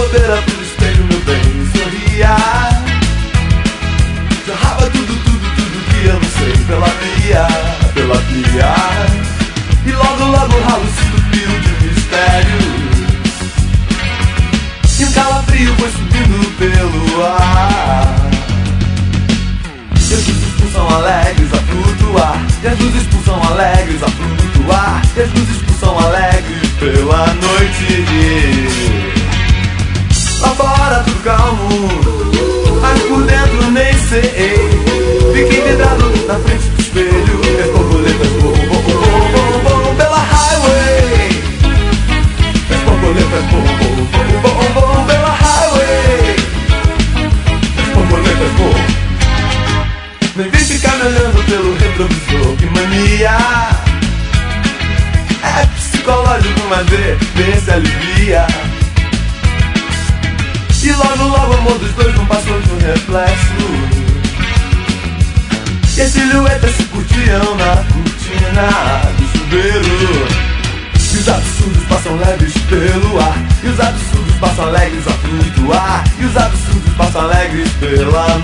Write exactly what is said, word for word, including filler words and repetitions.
bobeira pro espelho, meu bem, sorria. Jorrava tudo, tudo, tudo que eu não sei pela pia, pela pia. E logo, logo o ralo se entupiu de mistérios. E um calafrio foi subindo pelo ar. E as luzes pulsam alegres a flutuar. E as luzes pulsam alegres a flutuar. E as luzes pulsam alegres pela noite. Lá fora tudo calmo, mas por dentro nem sei. Fiquei vidrado na frente do espelho. E as borboletas voam, voam, voam, voam, voam pela highway. E as borboletas voam, voam, voam, voam, voam pela highway. E as borboletas voam. Nem vem ficar me olhando pelo retrovisor, que mania. É psicológico, mas vê se alivia. E logo, logo o amor dos dois não passou de um reflexo. E as silhuetas se curtiam na cortina do chuveiro. E os absurdos passam leves pelo ar. E os absurdos passam alegres a flutuar. E os absurdos passam alegres pela